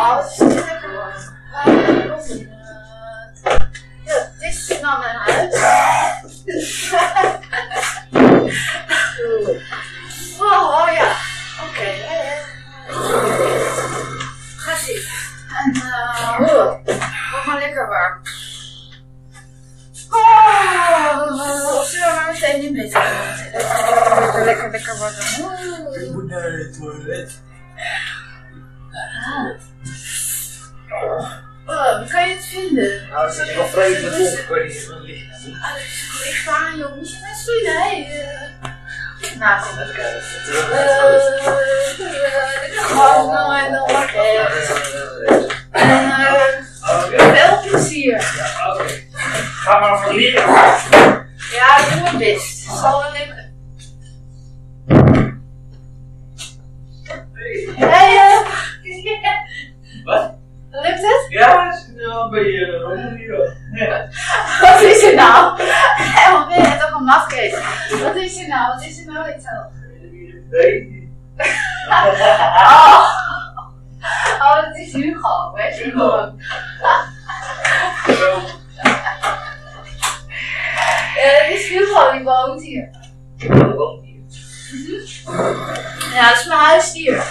Nou, het is niet lekker wordt. Ja, dit is nou mijn huis. Oh ja, oké. Ga zitten. En word maar lekker warm. Zullen we maar meteen in bed gaan? Lekker worden. Ik moet naar het toilet. Hoe kan je het vinden? Nou, dat is wel vreselijk vol. Ik weet niet van liggen. Ik ga aan, joh. Moet je net zien, hè? Nou, kom even kijken. Gewoon en dan en veel plezier. Ja, oké. Ga maar van liggen. Ja, ik doe mijn best. Het zal wel lukken. Hey, Wat? lukt het? Ja, het is wel een beetje rommelig. Ja. Wat is er nou? Wat ben je toch een mafkees? Wat is er nou? Wat is er nou niet zo? Nee. Oh, dat is Hugo. Weet je gewoon. Dat is Hugo, die woont hier. Ja, dat is mijn huisdier.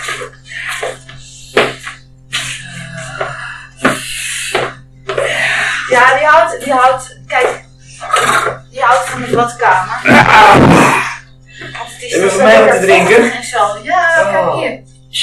Ja, kijk, die houdt van de badkamer. Hebben we voor mij wat te drinken? En zo. Ja, kijk hier.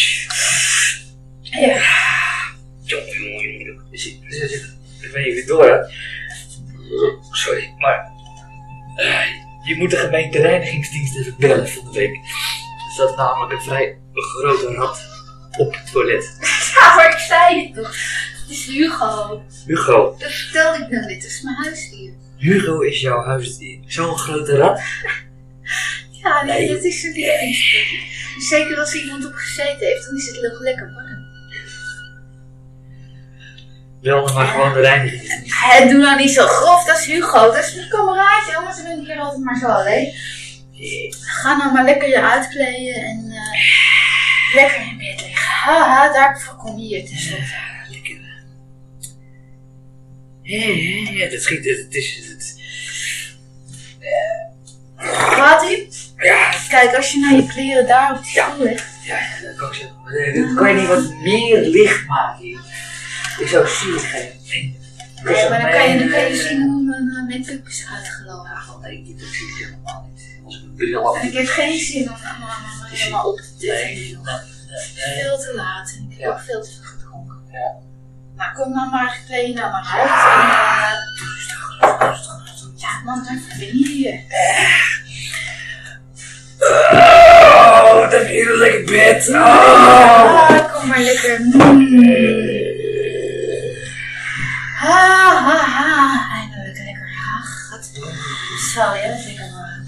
Ja. Jongen. Ik weet niet of je door hebt. Sorry, maar je moet de gemeentereinigingsdienst even bellen van de week. Er zat namelijk een vrij grote rat op het toilet. Ja, maar ik zei het toch. Het is Hugo. Hugo. Dat vertelde ik net. Dat is mijn huisdier. Hugo is jouw huisdier. Zo'n grote rat? Ja, nee, dat is zijn lievelingsdier. Zeker als iemand op gezeten heeft, dan is het nog lekker warm. Wel dan maar gewoon de reiniging. Doe nou niet zo grof, dat is Hugo. Dat is mijn kameraadje, anders ben ik hier altijd maar zo alleen. Ga nou maar lekker je uitkleden en lekker in bed liggen. Haha, daarvoor kom je hier tenslotte. Lekker. Ja, dat schiet. Het is. Gaat ie? Ja. Kijk, als je nou je kleren daar op die stoel legt. Ja, dat kan ik zeggen. Dat kan je niet wat meer licht maken hier. Ik zou zielig geven. Nee, maar dan kan je zien hoe mijn make-up is uitgelopen. Nee, ik zie het helemaal niet. Als ik een bril af. En ik heb geen zin om helemaal op te tillen. Nee. Veel te laat en ik heb ook veel te veel gedronken. Ja. Nou, kom dan maar gekleed naar mijn huis. Ja, man, waar ben je hier? Oh, wat heb je een lekker bed. Kom maar lekker. Eindelijk lekker. Gat. Zo, ja, dat is lekker warm.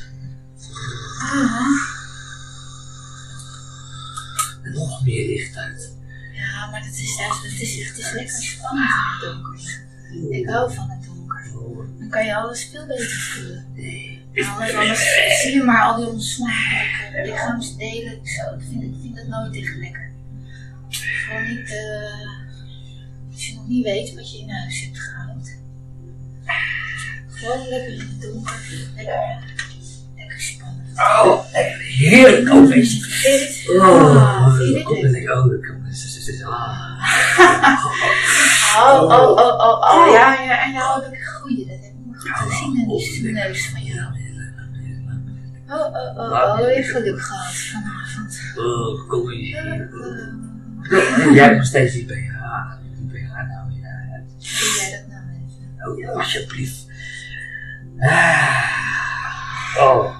Nog meer licht uit. Ja, maar het is lekker spannend in het donker. Ik hou van het donker. Dan kan je alles veel beter voelen. Anders zie je maar al die onsmakelijke lichaamsdelen. Ik vind dat nooit echt lekker. Gewoon niet, als je nog niet weet wat je in huis hebt gehaald. Gewoon lekker in het donker. Lekker spannend. Oh, lekker heerlijk alweer. Oh, vind je dit? Kom er lekker over. Ja, en nou heb ik een goeie. Dat heb ik nog goed gezien in die neus van jou. Je geluk gehad vanavond. Kom hier. Jij hebt nog steeds die BH. Die BH nou weer uit. Doe jij dat nou even? Oh ja, alsjeblieft. Oh.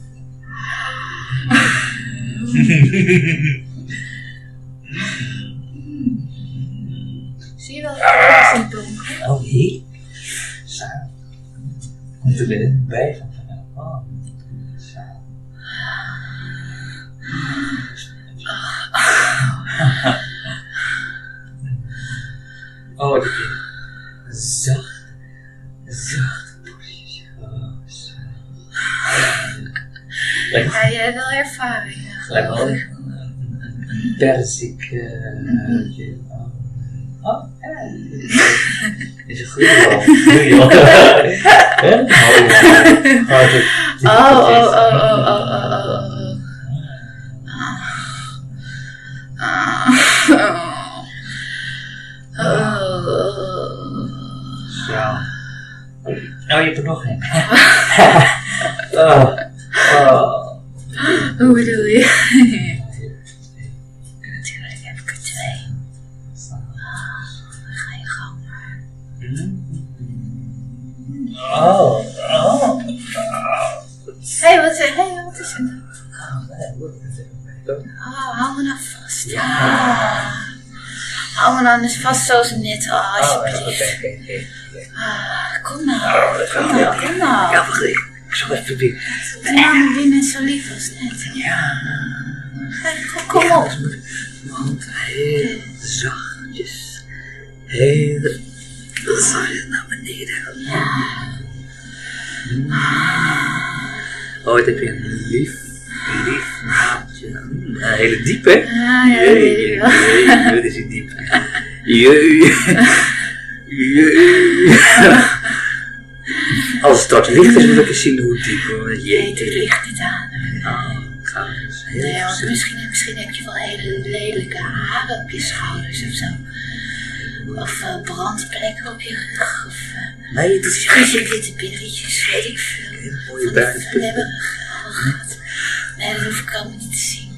Zie je wel dat het in het donker? Oh, hier? Zo. Komt er binnen bij van oh. Zo. Oh, die zacht. Zacht. Oh, zo. Ja, jij hebt wel ervaring. Lekker. Persik. Oh, is een goede man. Goeie man. Zo. Oh, je hebt er nog een. Hoe bedoel je? Natuurlijk heb ik er 2. Dan ga je gang maar. Hé, wat is het? Hou me nou vast. Ja. Hou me nou eens vast zoals net. Alsjeblieft. Oké. Kom nou. Ja, wacht even. Ik zal even proberen. Doe nou binnen zo lief als net. Ja. Kom op. Want heel zachtjes. Heel zachtjes naar beneden. Oh, heb je een lief naadje. Een hele diep, hè? Ja, dat weet ik wel. Jee, wat is die diep? Jee. Als het straks licht is, wil ik eens zien hoe diep. Nee, dit ligt niet aan. Ga eens heel Nee, want voorzichtig. misschien heb je wel hele lelijke haren op je schouders of zo. Of brandplekken op je rug. Of Nee, het is misschien witte billetjes, weet ik veel. een mooie Van bruine die pik. flebberige gat. Nee, dat hoef ik allemaal niet te zien.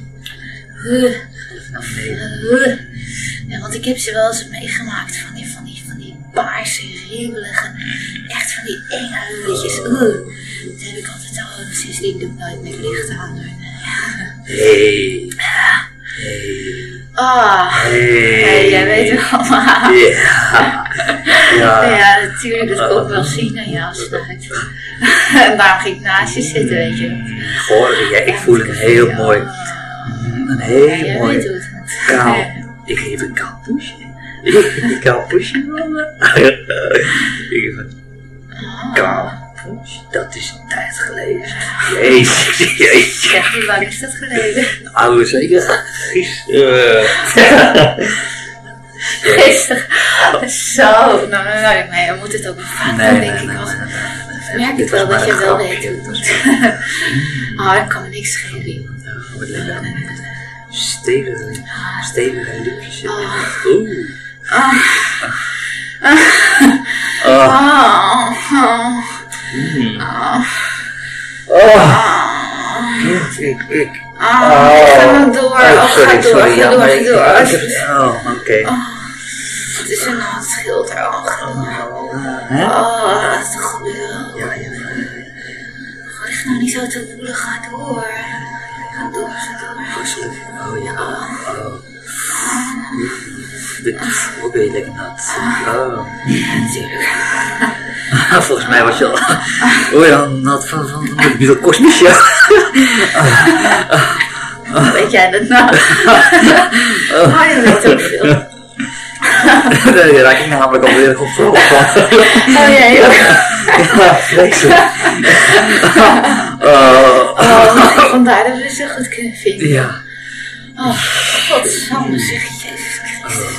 Ja, want ik heb ze wel eens meegemaakt van die paarse, ribbelige, echt van die enge hulletjes. Dat heb ik altijd al, sindsdien doe ik nooit meer licht aan. Hey. Hey, jij weet het allemaal. Ja. Ja, natuurlijk, dat kon ik wel zien aan je afsluit. En daarom ging ik naast je zitten, weet je. Goh, ja, ik voel een heel mooi, een heel Jij mooi weet hoe het moet. kaal. Ik geef een kaal poesje. Ik geef een kaal poesje, mama. Ik geef een kaal poesje. Dat is een tijd geleden. Jeetje. Zeg, hoe lang is dat geleden? Oude zeker. Gisteren. Zo, nou, we moeten het ook nog vaak doen, denk ik. Want ik merk het wel dat je wel weet hoe het moet. Dat kan me niks schelen. Wat lekker. Stevige lipjes. Ik. Ga maar door. Ga door. Oké. Het is een handschilder. Dat is toch gebeuren. Ja. Lig nou niet zo te woelen. Ga door. Ga door. Oh ja. Dit ben je lekker nat. Ja, natuurlijk. Volgens mij was je al nat van het Cosby Show. Weet jij dat nou? Je weet ook veel. Daar raak ik namelijk alweer op van. Jij ook. Ja, vreselijk. Vandaar dat we ze goed kunnen vinden. Ja. Godsamme zeg, Jezus Christus.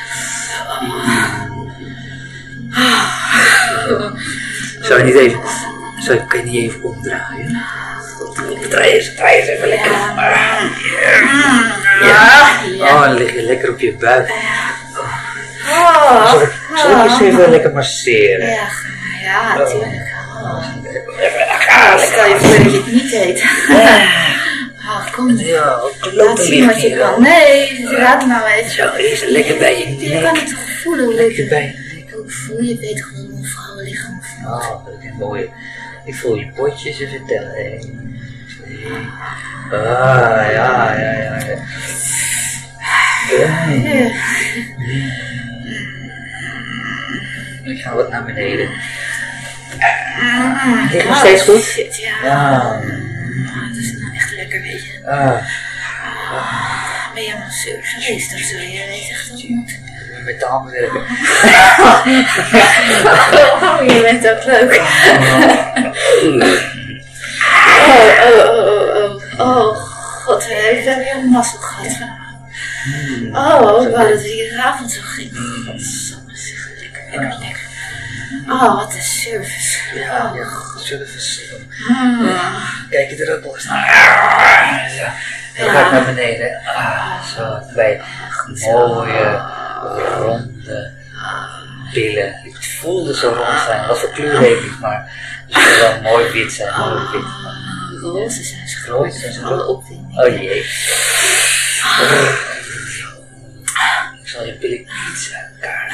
Kan je niet even omdraaien? Draai eens even lekker. Dan lig je lekker op je buik. Zal ik eens even lekker masseren? Ja, natuurlijk. Stel je voor dat je het niet weet. Kom. Ja, Laat zien wat je kan. Nee, laat nou even. Zo, eerst lekker bij je Je kan het toch voelen hoe lekker bij je hoe voel je weet gewoon hoe vrouwenlichaam voelt. dat is mooi. Ik voel je potjes even tellen. Ja. Ik ga wat naar beneden. Ligt nog steeds goed? Shit, Ja. Dat is nou echt lekker, weet je. Ben je masseur geweest of zo? Je weet echt dat het moet. Met de handen werken. Je bent ook leuk. Oh, god, we hebben weer een mazzel gehad vanavond. Ik wou dat we hier gisteravond zo ging. Wat lekker. Oh, wat een service. Ja, service. Kijk je er ook wel eens naar? Ja. Dan ga ik naar beneden. Zo, twee mooie, ronde billen. Het voelde zo rond zijn. Wat voor kleur weet ik, maar het zou wel mooi wit zijn. Roze zijn ze groot. Zijn ze groot? Opwinding. Oh jee. Ik zal je billen iets uit elkaar.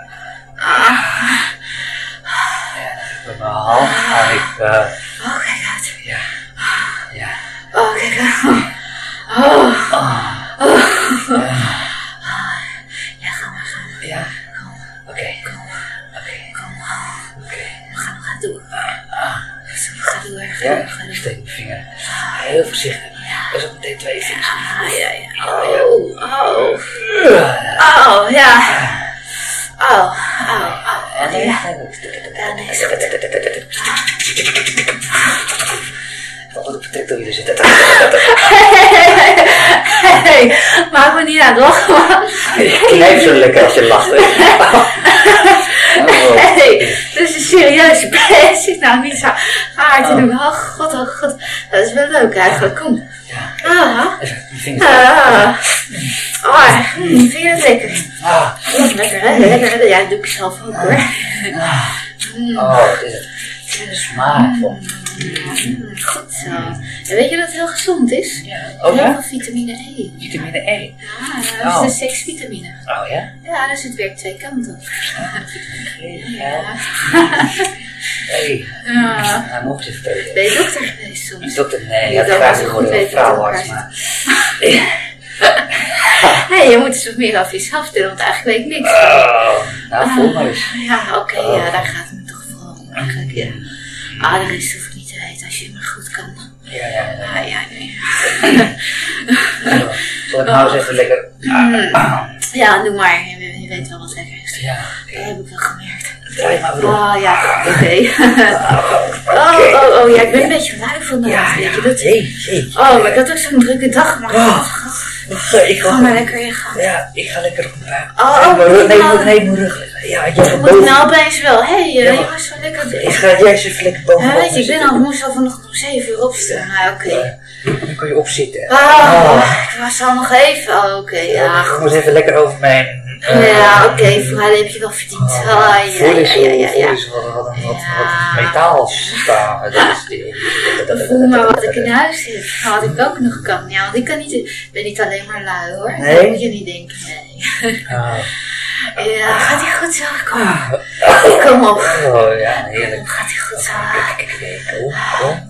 Met mijn hand ga ik... Oh, kijk uit. Ja. Oh, kijk uit. Ja, ga maar. Ja? Oké. Ga door. Ga door. Ja, ik steek mijn vinger. Heel voorzichtig. Dat is ook meteen 2 vingers. Ja. Oh, ja. Nee. Wat op vertrekt door jullie zitten. Hey, maak me niet aan het lachen, man. Je knijpt zo lekker als je lacht. Hey, dat is een serieuze basic. Nou, niet zo hard te doen. Oh god. Dat is wel leuk eigenlijk. Kom. Je vinger. Je vindt het lekker. Lekker, hè? Lekker. Ja, dat doe ik zelf ook, hoor. Het is smaakvol. Goed zo. En weet je dat het heel gezond is? Oh ja? Heel veel vitamine E. Vitamine E? Ja, dat is de seksvitamine. Oh ja? Ja, dus het werkt 2 kanten op. Vitamine E, ja. Nou, mocht je vertellen. Ben je dokter geweest soms? Dokter, nee, ik had graag geworden een vrouwenarts, maar... Nee, je moet eens wat meer over jezelf vertellen, want eigenlijk weet ik niks. Nou, voel maar eens. Ja, oké, daar gaat het me toch vooral om. Eigenlijk, ja. De rest hoef ik niet te weten als je me goed kan. Ja. Nee. Zal ik nou eens even lekker... Ja, doe maar. Je weet wel wat lekker is. Ja. Dat heb ik wel gemerkt. Draai maar weer op. Ja, oké. Ja, ik ben een beetje lui vandaag, weet je dat? Jee. Maar ik had ook zo'n drukke dag, maar Ik ga maar lekker in gaan. Ja, ik ga lekker op mijn mijn rug. Ja, jij moet ik nou opeens wel. Je was wel lekker bezig. Jij zit even lekker boven. Weet je, ik moest al vanochtend om 7 uur opstaan. Oké. Dan kun je opzitten. Ik was al nog even. Oké. Ik moet even lekker over mijn... vooruit heb je wel verdiend. Voel eens wat metaal staan. Voel maar wat ik in huis heb. Wat ik ook nog kan. Ja, want ik kan niet... Ik ben niet alleen maar lui, hoor. Nee? Dat moet je niet denken, nee. Ja, gaat ie goed zo? Kom op. Ja, heerlijk. Gaat ie goed zo? Kom.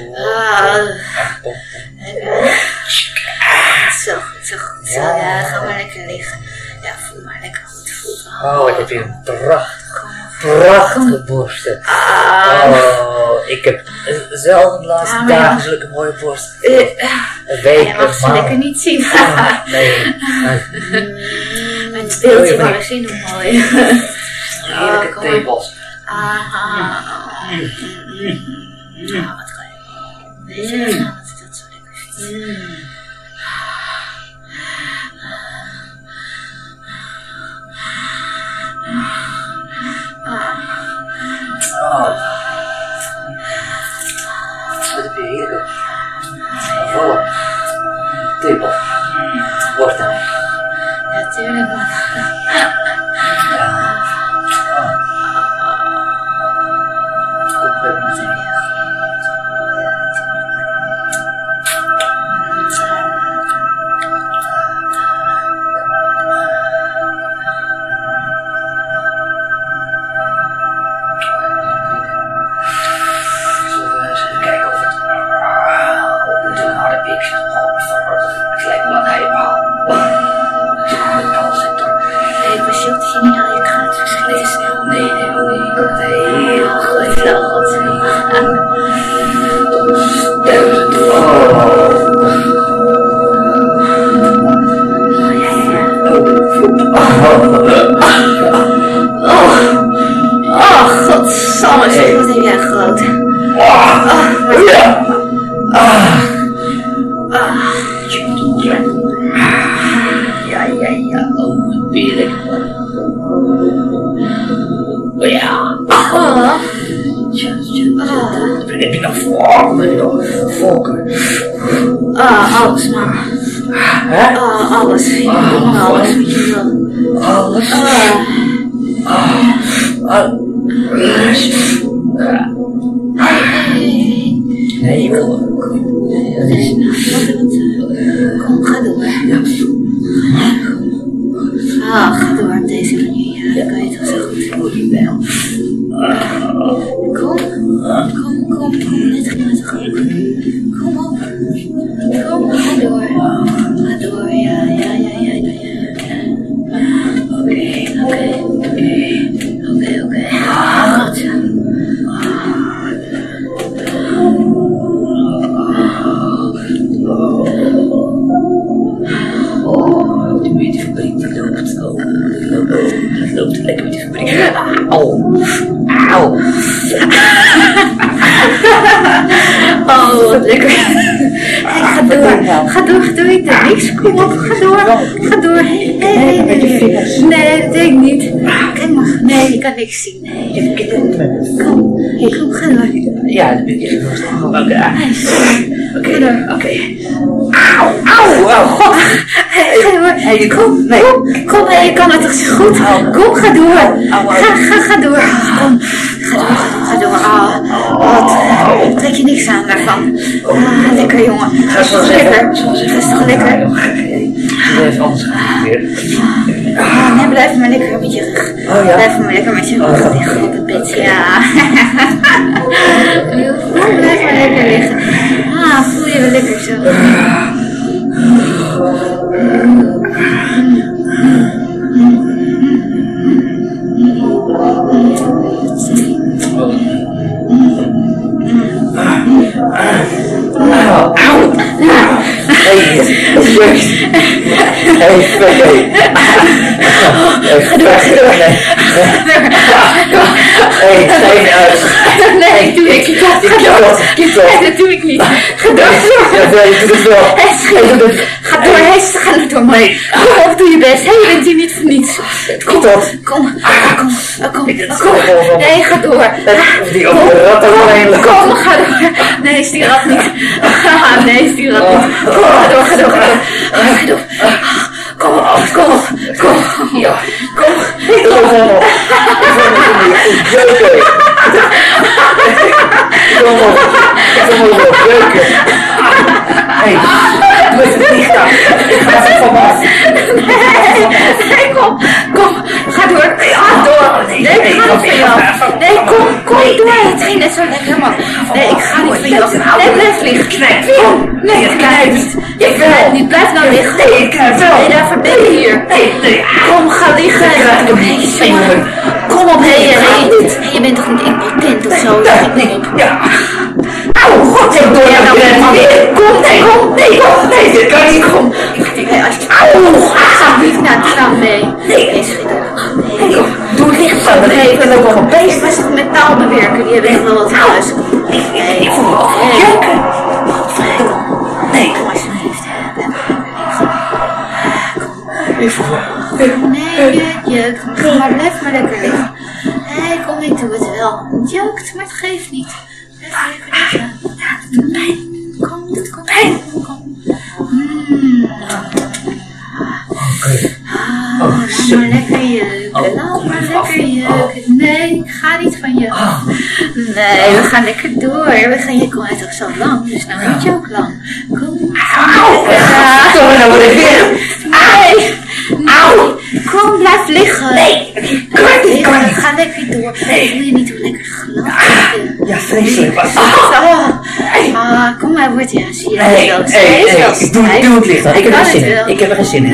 Zo goed. Ja, ga maar lekker liggen. Ja, voel maar lekker goed. Ik heb hier een prachtige borsten. Ik heb zelf de laatste dagen zulke mooie borsten. Een week, je mag ze lekker niet zien. Nee. Mijn beeldje maar eens zien hoe mooi. Heerlijke tepels. Wat ga je? Weet je dat ik dat zo lekker vind? Wat heb je heerlijke volle tepels. Borsten. Ja, tuurlijk, man. Het lijkt wel een heipaal. Ik zit met alles in Heerlijk. Oh ja. Heb je nog volken? Alles maar. Hè? Alles. Alles wat je wil. Alles? Nee, ik wil. Wat is nou? Kom, ga door. Ga door op deze manier. Ja, dat kan je toch zo goed. Moet je wel. Kom, net goed. Kom op. Kom, ga door. Ga door, ja. Oké. Goed zo. Die fabriek die loopt. Dat loopt lekker met die fabriek. Auw. Oh, wat lekker. Ga door, ik doe niks. Kom op, ga door. Nee, dat deed ik niet. Kijk maar, nee, ik kan niks zien. Nee. Kom, ga door. Ja, dat ben ik even rustig. Oké. Auw, god. Hey, kom, je kan het toch zo goed. Kom, ga door. Ga door. Kom, ga door. Wat trek je niks aan daarvan. Lekker jongen. Dat is toch lekker. Even anders gaan weer. Nee, blijf maar lekker met je rug. Blijf maar lekker met je rug liggen op het bed. Ja. Blijf maar lekker liggen. Voel je wel lekker zo. Ga door. Nee, doe ik niet. Dat doe ik niet. Ga door. Ga door. Kom op, doe je best. Je bent hier niet voor niets. Kom. Nee, ga door. Kom, ga door. Nee, is die rat niet. Ga door. Kom. Ja. Kom. Hey, doe even het licht aan. Ik ga even van af. Nee, kom. Ga door. Nee, ik ga niet van jou. Nee, kom door. Het ging net zo lekker, man. Nee, ik ga niet van jou. Nee, blijf liggen. Nee, ik knijp niet. Ik knijp niet. Blijf nou liggen. Nee, ik knijp wel. Nee, daarvoor ben je hier. Nee. Kom, ga liggen. Kom op, je bent toch niet impotent of zo? Nee. Ja. Auw, god, ik doe Nee, dit kan niet. Kom. Ga niet naar het strand mee. Nee, doe licht zo even. Ik was het metaal bewerken, die hebben echt wel wat thuis. Ik voel me ook janken. Nee. Kom alsjeblieft. Kom. Nee, het jeukt. Maar blijf maar lekker liggen. Nee, kom, ik doe het wel. Het jeukt, maar het geeft niet. Blijf maar lekker liggen. Ja, het doet pijn. Kom. Pijn. Laat maar lekker jeuken. Nee, ik ga niet van je. Nee, we gaan lekker door. Je kon het toch zo lang, dus nou moet je ook lang. Kom. Dan word ik weer. Auw. Kom, blijf liggen. Nee. Ga lekker door. Voel je niet hoe lekker glad? Ja, vreselijk. Kom maar, wordt zie je Nee, doe het licht aan. Ik heb er geen zin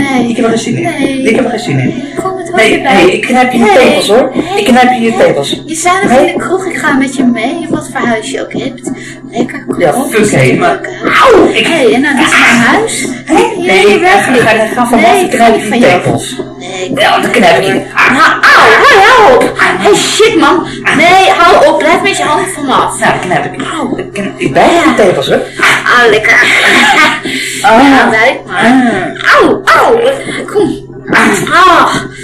in. Kom, het Nee, ik knijp je je tepels hoor. Ik knijp je tepels. Je zei nog in de kroeg, ik ga met je mee, wat voor huis je ook hebt. Lekker, kom Ja, op. fuck maar... Auw! En dan is het mijn huis. Nee, ik ga vanaf, ik knijp je tepels. Nee, dan knijp ik je. Hou op. Hey, shit man. Nee, hou op, blijf met je handen van me af. Nou, knijp ik. Ik bijt je tepels hoor. Lekker. Ja, bijt maar. Auw. Kom.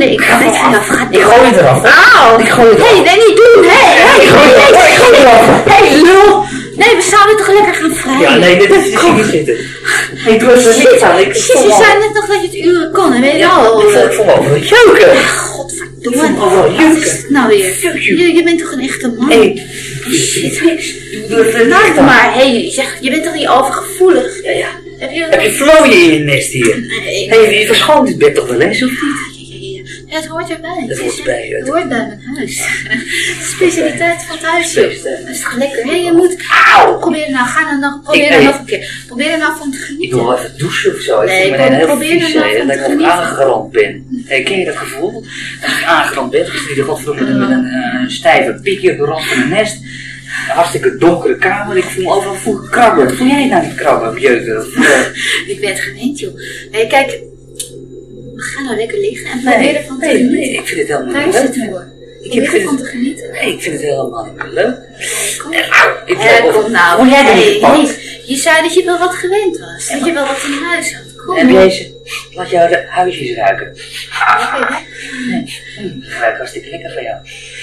andere. Ik ga het vanaf gaan. Ik gooi het eraf. Auw. Ik gooi het eraf. Nee, niet doen. Ik gooi het eraf. Hé, lul. Nee, we zouden toch lekker gaan vrijen. Ja, nee, dit is niet zitten. Ik doe het er niet aan. Je zei net nog dat je het uren kon, en weet je al. Ik voel me over het jeuken. Godverdomme. Wat is het nou weer? Je bent toch een echte man? Hé. Shit. Laat maar. Hé, je bent toch niet overgevoelig? Ja. Heb je vlooien in je nest hier? Nee. Hé, je verschoont dit bed toch wel eens, of niet? Ja, het hoort erbij. Het hoort erbij. Het hoort bij mijn huis. De specialiteit van het huis. Dat is toch lekker? Hé, je moet... Probeer nou, probeer er nog een keer. Probeer er nou van te genieten. Ik wil wel even douchen of zo. Nee, probeer er nou van te genieten. Dat ik aangerand ben. Hey, ken je dat gevoel? Als ik aangerand ben, is die godverdomme met een stijve piekje op de rand van een nest. Een hartstikke donkere kamer. Ik voel me overal krabben. Voel jij het nou niet krabben, jeuken? Ik ben het gewend, joh. Nee, kijk... Ga nou lekker liggen en probeer ervan te genieten. Nee, ik vind het helemaal niet leuk. Daar is het voor. Probeer ervan te genieten. Nee, ik vind het helemaal niet meer leuk. Kom nou. Hoe jij hey, je zei dat je wel wat gewend was. Dat je wel wat in huis had. Kom heb jij ze? Laat jouw huisjes ruiken. Oké, het ruikt hartstikke lekker van jou.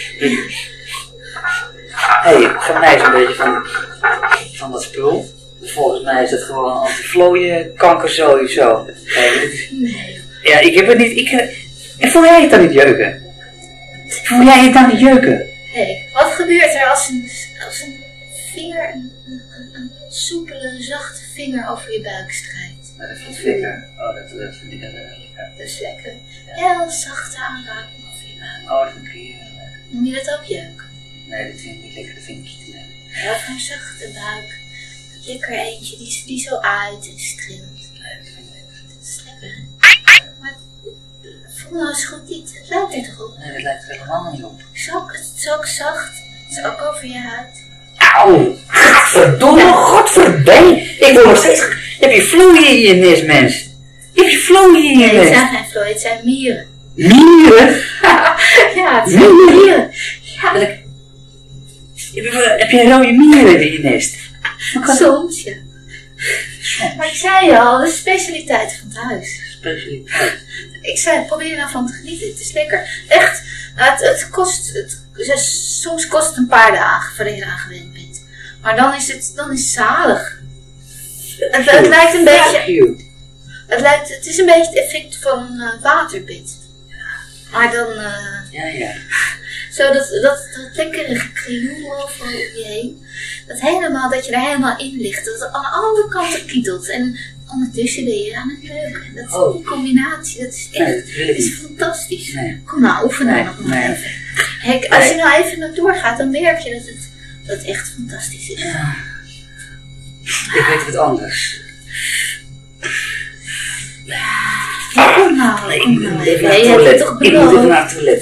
Hé, van mij is een beetje van dat spul. Volgens mij is het gewoon anti-vlooien kankerzooi of zo. Nee. Ja, ik heb het niet. En voel jij het dan niet jeuken? Voel jij het dan niet jeuken? Hé, wat gebeurt er als een vinger, een soepele, zachte vinger over je buik strijkt? Dat is wat vinger. Oh, dat vind ik lekker. Dat is lekker. Heel zachte aanraking over je buik. Oh, dat vind ik heel lekker. Noem je dat ook jeuken? Nee, dat vind ik niet lekker. Dat vind ik niet lekker. Ja, of een zachte buik. Lekker eentje die zo uit en streelt. Nee, dat vind ik lekker. Dat is lekker. Maar voel nou eens goed niet. Het lijkt er toch op? Nee, dat lijkt er helemaal niet op. Het is ook zacht. Het is ook over je huid. Auw! Godverdomme, godverdomme! Ik word nog steeds... Heb je vlooien in je nest, mens? Heb je vlooien in je nest? Nee, het zijn geen vlooien, het zijn mieren. Mieren? Ja, het zijn mieren. Ja. Heb je rode mieren in je nest? Soms, ja. Maar ik zei je al, de specialiteit van het huis. Specialiteit? Ik zei, probeer er nou van te genieten. Het is lekker. Echt, soms kost het een paar dagen voordat je eraan gewend bent. Maar dan is het zalig. Het lijkt een beetje... Het is een beetje het effect van een waterbed. Maar dan... Ja. Zo dat lekkere gekrioel over je heen. Dat je er helemaal in ligt. Dat het aan alle kanten kietelt. En ondertussen ben je aan het leuken. Dat is die combinatie. Dat is echt fantastisch. Nee. Kom nou, oefen nou nog even. Kijk, als je nou even naar doorgaat, dan merk je dat het echt fantastisch is. Ja. Ik weet wat anders. Kom nou. Ik moet even naar het toilet.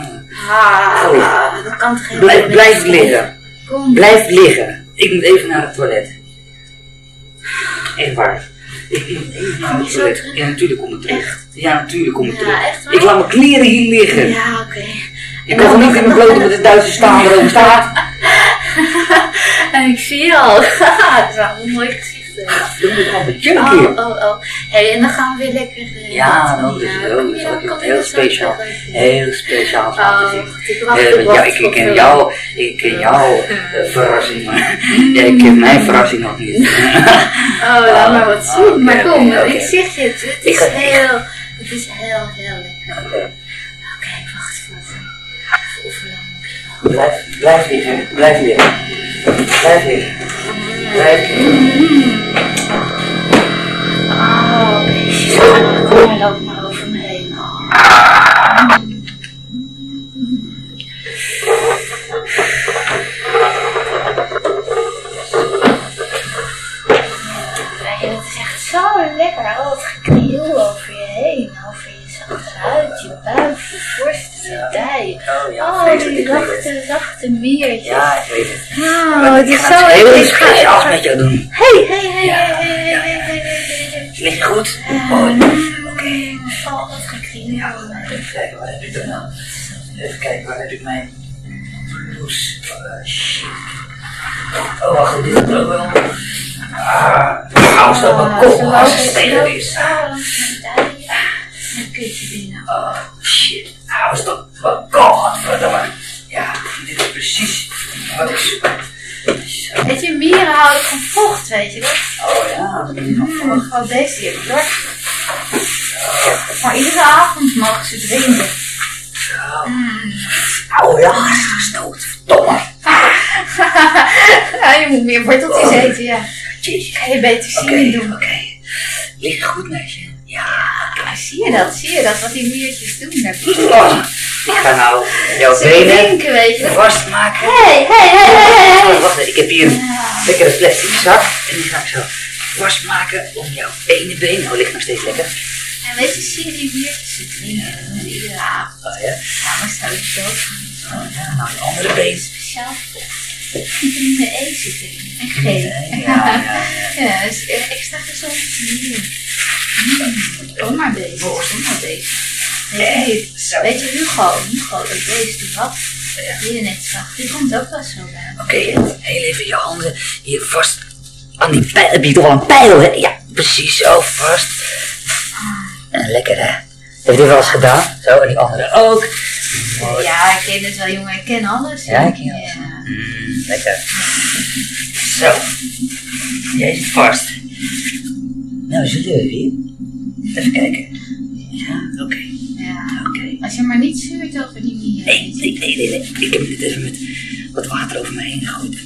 Dat kan toch geen... Blijf liggen. Kom. Blijf liggen. Ik moet even naar het toilet. Echt waar. Ik moet even naar het toilet. Ja, natuurlijk kom ik terug. Echt? Ja, natuurlijk kom ik terug. Ja, echt waar? Ik laat mijn kleren hier liggen. Ja, oké. Ik kan niet in mijn blote met de Duitse staan erover staat. En ik zie je al. Dat is wel een mooi gezicht. Dan moet ik al met junk. Hey, en dan gaan we weer lekker... Ja, dat is heel speciaal. Heel speciaal laten zien. Ik ken jouw verrassing, maar ik ken mijn verrassing nog niet. Laat maar wat zien. Maar kom, ik zeg je het. Het is heel lekker. Oké, wacht even. Hoe lang moet je nog? Blijf liggen. Blijf liggen. Beestjes, kom maar, loop maar over me heen. Het is echt zo lekker, al het gekrioel over je heen, over je zachte huid, je buik, je borst, je dij. Die zachte miertjes. Ja, ik weet het. Het is zo lekker. Ik ga heel speciaals met jou doen. Hey. Lig je goed? Oké. Al dat gekrioel. Even kijken, waar heb ik er nou? Even kijken, waar heb ik mijn blouse? Shit. Wacht, dit is ook wel. Als dat wel kool, als het stelen is. kutje binnen. Oh, shit. Nou, stop. Godverdomme. Ja, dit is precies wat ik zoek. Zo. Weet je, mieren houden van vocht, weet je dat? Oh ja, dat is van vocht. Gewoon deze hier door. Maar iedere avond mogen ze drinken. Zo. Oh ja, gestoot. Verdomme. Ja, je moet meer worteltjes eten, ja. Jezus. Ga je beter zien doen. Oké. Ligt goed met je? Ja. Zie je dat, wat die miertjes doen? Oh, ik ga nou jouw Ze benen drinken, weet je. vastmaken. Hey. Wacht even, ik heb hier een lekkere plastic zak. En die ga ik zo vastmaken om jouw ene been. Nou, ligt nog steeds lekker. En weet je, zie je die miertjes, ze drinken iedere avond. Oh ja. Ja, maar zou ik doodgaan. Oh ja, nou die andere been. Speciaal vocht. Vitamine E zit erin. En G. Ja. Ja, dat is extra gezond voor mieren. Kom maar deze. Weet je, Hugo, dat deze die wat die je net zag, die komt ook wel zo bij. Oké, heel even je handen hier vast aan die pijl. Heb je toch wel een pijl, hè? Ja, precies zo vast. Lekker, hè? Heb je dit wel eens gedaan? Zo, en die andere ook. Mooi. Ja, ik ken het wel, jongen. Ik ken alles. Ja, ik ken alles. Lekker. Zo. Jij zit vast. Nou, zullen we weer? Even kijken. Ja, oké. Ja. Oké. Als je maar niet zuurt over die mieren. Nee. Ik heb dit even met wat water over me heen gegooid.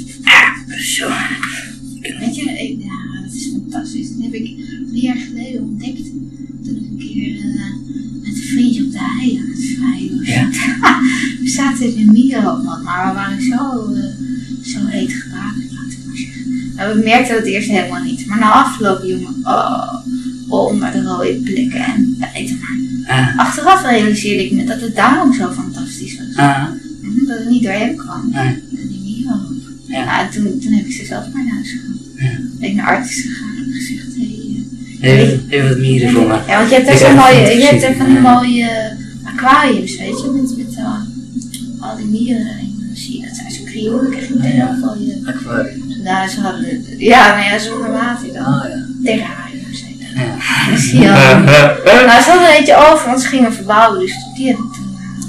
Zo. Weet je, ja, dat is fantastisch. Dat heb ik 3 jaar geleden ontdekt. Toen ik een keer met een vriendje op de hei aan het zwaaien was. Ja. We zaten in een mierenhoopman, maar we waren zo heet gebakken, laat ik maar zeggen. Nou, we merkten het eerst helemaal niet. Maar na afloop, jongen, onder de rode plekken en bijten maar. Achteraf realiseerde ik me dat het daarom zo fantastisch was. Dat het niet door hem kwam. Die mierenhoop. Ja, en toen heb ik ze zelf maar naar huis gegaan. Ja. Ben ik naar arts gegaan en gezegd, even wat mieren voor me. Ja, want je hebt er van die mooie aquariums, weet je, met al die mieren erin. Dan zie je dat zijn zo kriolen, dan krijg je meteen al je aquariums. Nou, ze hadden, zonder water dan. Terrariums heet dat. Ja. Dan zie je al. Nou, ze hadden er eentje over, want ze gingen verbouwen, dus die heb ik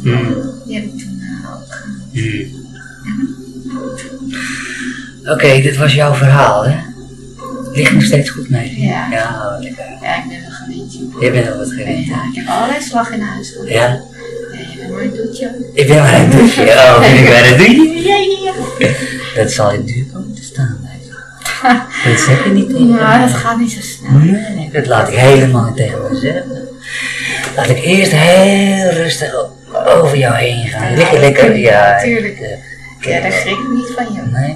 toen ook gedaan. Oké, dit was jouw verhaal, hè? Ligt nog steeds goed mee? Ja, lekker. Ja, ik ben wel gewend. Je bent wel wat gewend. Ja, ik heb allerlei slag in huis gehad. Ja? Je bent maar een doetje. Ik ben maar een doetje. Oh, vind ik maar een doetje? Ja. Dat zal je duur komen te staan blijven. Dat zeg je niet tegen mij. Maar dat gaat niet zo snel. Nee, dat laat ik helemaal niet tegen me zeggen. Laat ik eerst heel rustig over jou heen gaan. Lig je lekker? Ja, natuurlijk. Ja, daar schrik ik niet van jou. Nee.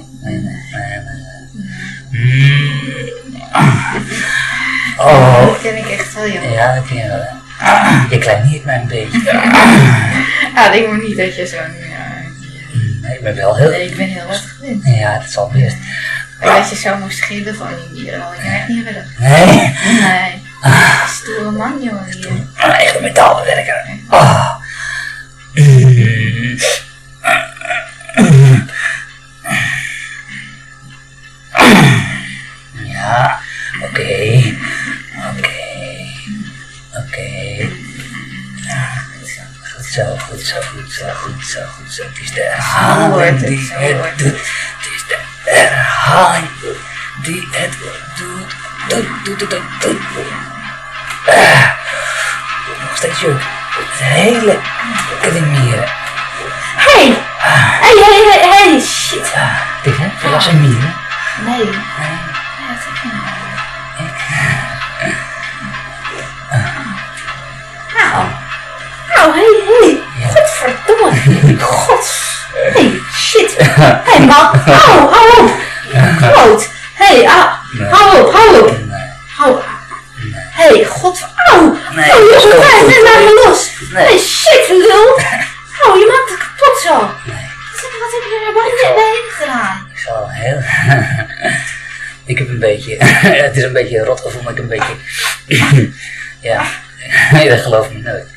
Oh. Dat ken ik echt wel, joh. Ja, dat ken je wel, hè. Je kleineert mij een beetje. Ja, ik moet niet dat je zo... Nee, ik ben wel heel... Nee, ik ben heel wat gewend. Ja, dat zal best. En dat je zo moest gillen van die mieren, had ik echt niet willen. Nee? Nee. Stoere man, jongen, hier. Echt een metaalbewerker. Ja, oké. Goed zo. Het is de herhaling die het doet. Het is de herhaling die het doet. Nog steeds juk. Het hele mieren. Hey, shit. Dit hè? Dat was een mieren. Nee. Ja, dat is geen Nou, hey. Godverdomme. Hey, shit. Hey, man. Hou op. Groot. Hey, hou op. Hou op. Hey, godverdomme. Nee, laat me los. Hey, shit, lul. Je maakt het kapot zo. Wat heb je er bij gedaan? Ik zal heel... Ik heb een beetje... Het is een beetje een rotgevoel, maar ik heb een beetje... Ja, dat geloof me nooit.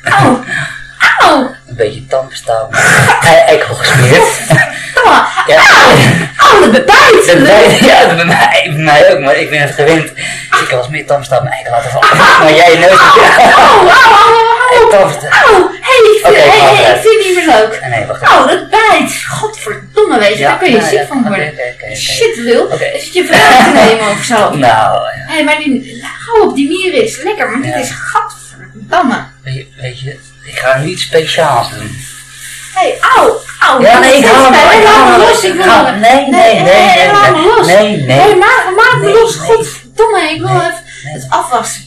Een beetje tandpasta, eikel gesmeerd. Ja. de bijt! Ja, bij mij ook, maar ik ben het gewend. Ik kan als meer tamstap mijn eigen laten vallen. Maar jij neus... Ik vind het niet meer leuk. Nee, wacht even. Dat bijt. Godverdomme, weet je, daar kun je ziek van worden. Shit, lul. Is het je vrouw te nemen of zo? Nou, Hé, maar hou op, die mieren is lekker, maar dit is gadverdamme. Weet je, ik ga nu iets speciaals doen. Hé, auw. Ja, nee, ik haal hem. Laat me los, ik wil hem. Nee, laat me los. Nee. Hé, maak me los, godverdomme, ik wil even het afwassen.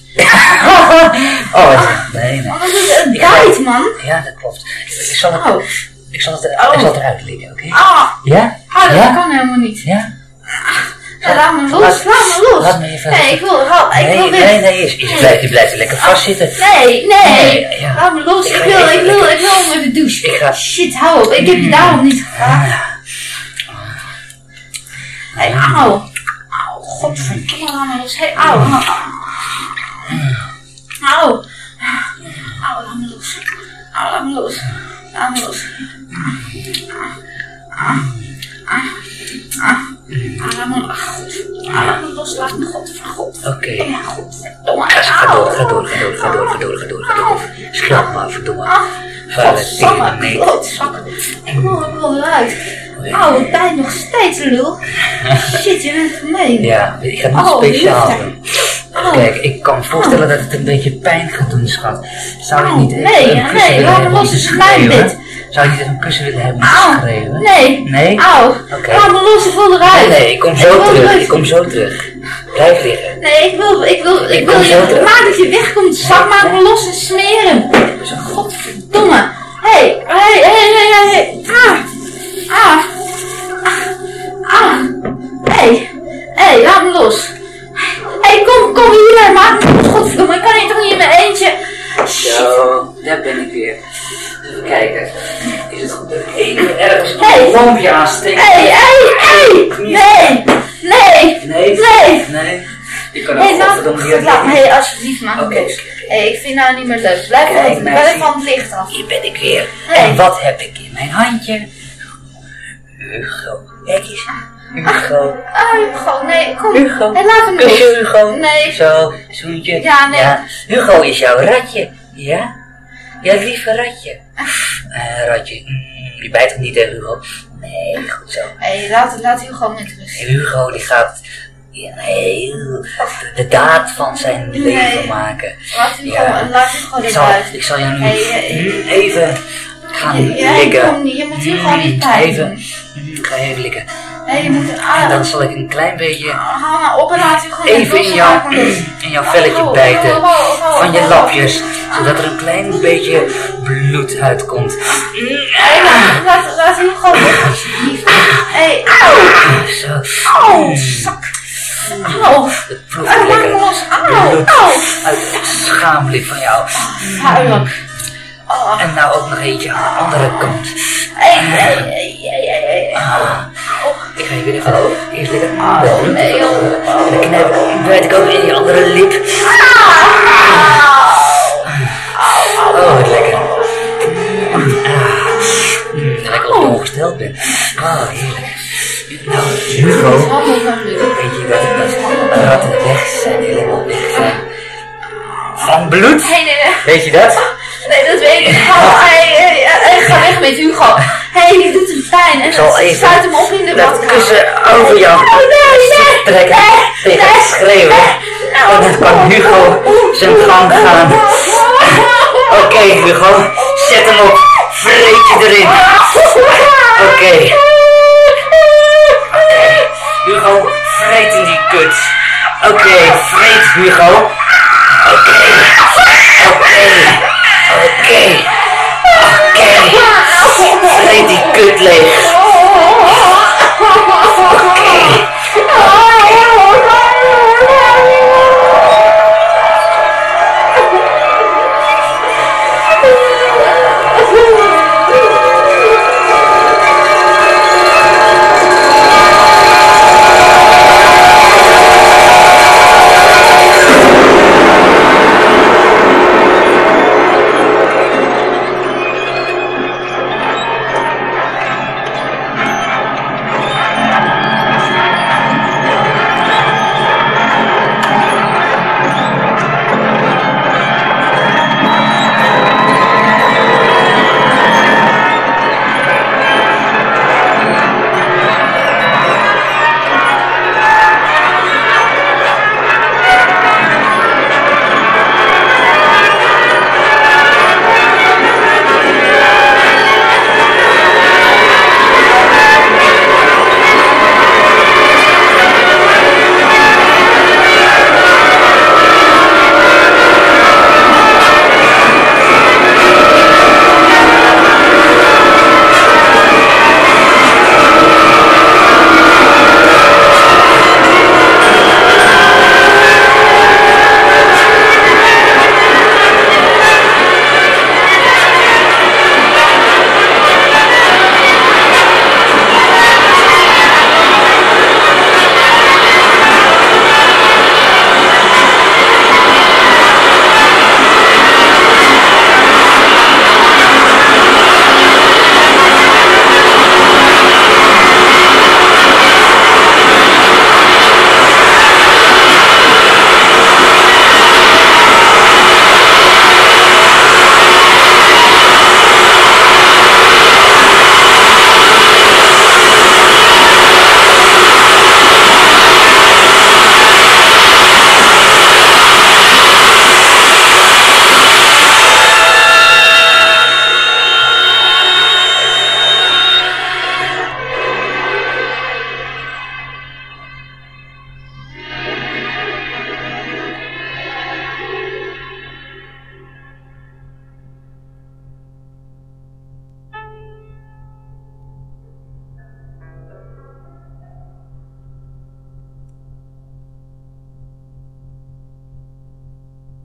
Nee. Oh, het bijt, man. Ja, dat klopt. Ik zal het eruit likken, oké? Ja? Dat kan helemaal niet. Ja? Laat me los. Laat me even... Nee, ik wil weg. Nee, je blijft lekker vastzitten. Nee. Laat me los. Ik wil onder de douche. Shit, hou op. Ik heb je daarom niet gevraagd. Hé, auw. Godverdomme, laat me los. Hé, auw. Laat me los. Laat me los. Laat me God. Oké. Ja, godverdomme. Ga door. Schrap maar, verdomme. Godsamme, klootzak. Ik wil eruit. Het bijt nog steeds, lul. Shit, je bent gemeen. Ja, ik ga het niet speciaal doen. Kijk, ik kan me voorstellen dat het een beetje pijn gaat doen, schat. Zou je niet even een kussen willen hebben om te schreeuwen? Zou je niet even een kussen willen hebben om te schreeuwen? Nee? Oké. Laat me los, ik wil eruit. Nee, ik kom zo terug. Blijf liggen. Nee, ik wil je, maak dat je wegkomt, zak, maak me los en smeren. Godverdomme. Hé. Hé, laat me los. Hé, kom hier, maak me los, godverdomme. Ik kan hier toch niet in mijn eentje. Zo, daar ben ik weer. Even kijken. Is het goed dat ik even ergens een lampje aansteek? Nee. Je kan ook godverdomme hier liggen. Hé, alsjeblieft, maak me los. Hé, ik vind het nou niet meer leuk. Blijf van het licht af. Hier ben ik weer. En wat heb ik in mijn handje? Hugo. Kijk eens. Hugo. Hugo, nee, kom. Hugo. Hey, laat hem los. Kusje, Hugo. Nee. Zo, zoentje. Ja, nee. Ja. Hugo is jouw ratje. Ja? Jouw lieve ratje. Ratje. Je bijt het niet, hè, Hugo? Nee, goed zo. Hé, laat Hugo met rust. Hugo, die gaat... de daad van zijn leven maken. Laat Hugo eruit. Ik zal jou nu even gaan likken. Je moet Hugo niet pijn doen. Ik ga even likken. Je moet en dan zal ik een klein beetje hou nou op en laat Hugo even in jouw velletje bijten van je lapjes, zodat er een klein beetje bloed uitkomt. Laat Hugo weg, alsjeblieft. Zo. Zak. Het proeft lekker. Bloed uit het schaamlip van jou. Vuilig. En nou ook nog eentje aan de andere kant. Ik ga je weer even eerst lekker aanbellen. En dan knijp ik ook in je andere lip. Wat lekker. Lekker als je ongesteld bent. Heerlijk. Nou, Hugo, weet je dat ratten weg zijn, helemaal weg zijn? Van bloed? Nee. Weet je dat? Nee, dat weet ik. Ga weg met Hugo. Die doet hem pijn. En sluit hem op in de badkamer. Dat kussen over jou trekken. Tegen het schreeuwen. En dan kan Hugo zijn gang gaan. Oké, Hugo. Zet hem op. Vreet je erin. Oké. Hugo, vreet in die kut. Oké, vreet Hugo. Oké. Vreet die kut leeg. Oké.